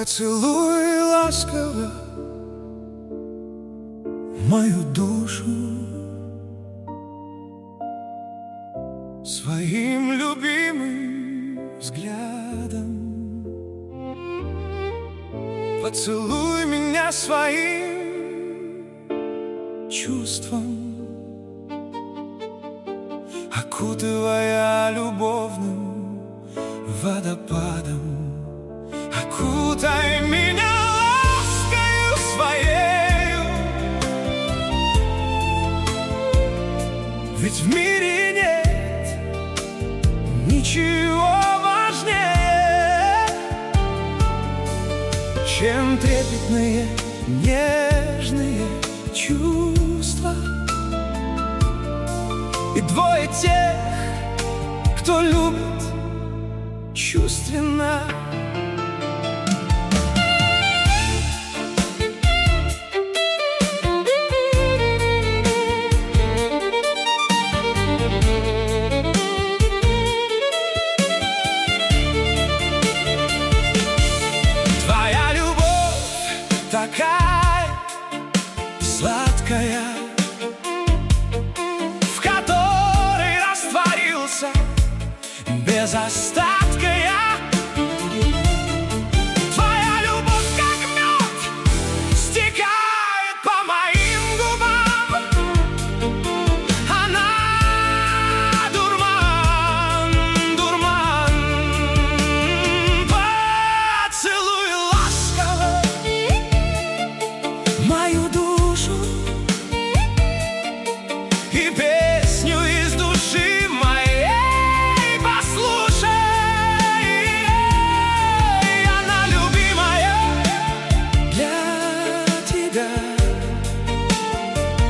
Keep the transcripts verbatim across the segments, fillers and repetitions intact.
Поцелуй ласково мою душу своим любимым взглядом. Поцелуй меня своим чувством, окутывая любовным водопадом. Окутай меня ласкою своею, ведь в мире нет ничего важнее, чем трепетные, нежные чувства. И двое тех, кто любит чувственно. Твоя любовь такая сладкая, в которой растворился без остатка я. Твоя любовь, как мед, стекает по моим губам. Она дурман, дурман. Поцелуй ласково мою душу и песню из души моей послушай. Она любимая для тебя,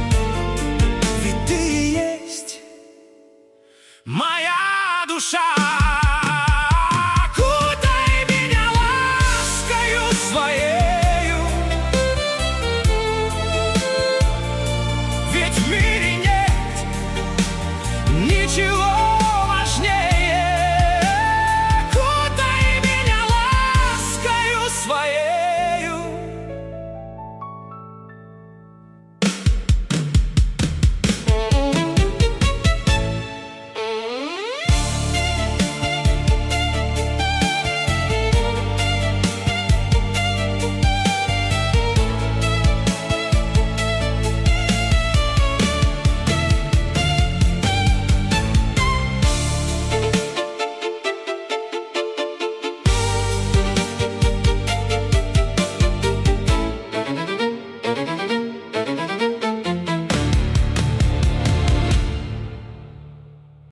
ведь ты и есть моя душа.